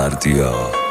بردیا.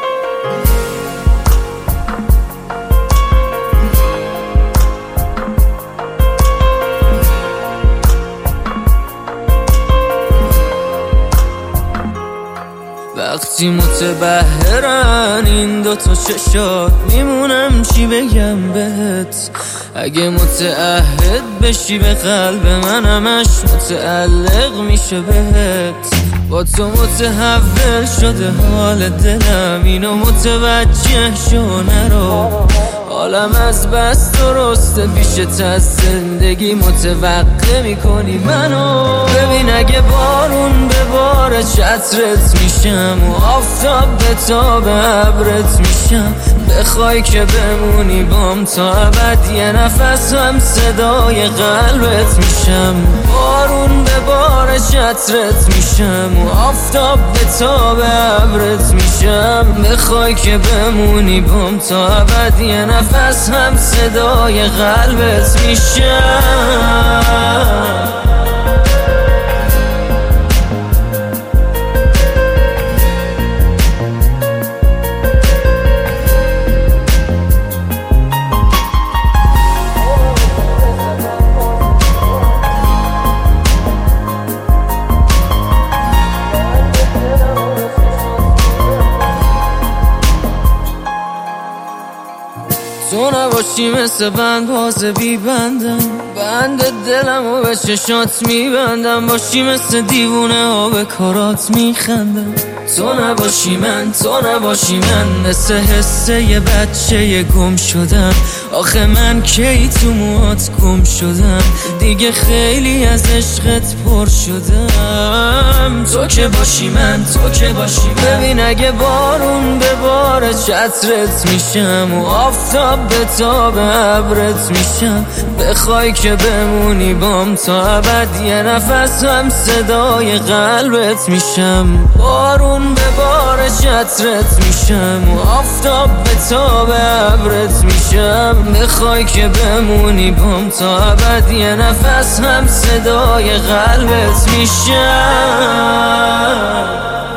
وقتی متبهرن این دوتا چشات میمونم چی بگم بهت. اگه متعهد بشی به قلب من همش متعلق میشه بهت. با تو متحول شده حال دلم، اینو متوجه شو نرو. حالم از بس درسته پیشت از زندگی متوقع میکنی منو. ببین اگه بارون به بار چترت میشم و آفتاب به تاب ابرت میشم. بخوای که بمونی بام تا ابد یه نفس هم صدای قلبت میشم. بارون به بار چترت میشم و آفتاب به تاب ابرت میشم. بخوای که بمونی بام تا ابد یه نفس هم صدای قلبت میشم. تو نباشی مثل بند باز بی بندم، بند دلم و به چشات میبندم. باشی مثل دیوونه ها به کارات میخندم. تو نباشی من، تو نباشی من، مثل حسه یه بچه گم شدم. آخه من کی تو موهات گم شدم، دیگه خیلی از عشقت پر شدم. تو که باشی من، تو که باشی من. ببین اگه بارون به بار چترت میشم و آفتاب به تاب ابرت میشم. بخوای که بمونی بام تا ابد یه نفس هم صدای قلبت میشم. بارون به بار چترت میشم و آفتاب به تاب ابرت میشم. بخوای که بمونی بام تا ابد یه نفس هم صدای قلبت میشم.